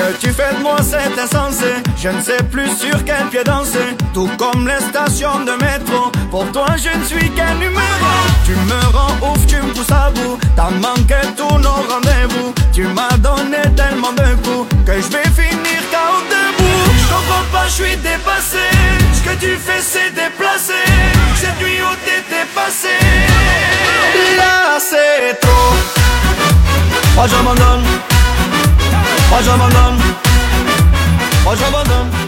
que tu fais de moi c'est insensé. Je ne sais plus sur quel pied danser. Tout comme les stations de métro, pour toi je ne suis qu'un numéro. Tu me rends ouf, tu me pousses à bout. T'as manqué tous nos rendez-vous. Tu m'as donné tellement de coups que je vais finir KO debout. Je comprends pas, je suis dépassé. Ce que tu fais c'est déplacé. Cette nuit où t'étais passé, là c'est trop. Moi j'abandonne. Moi j'abandonne. Moi j'abandonne.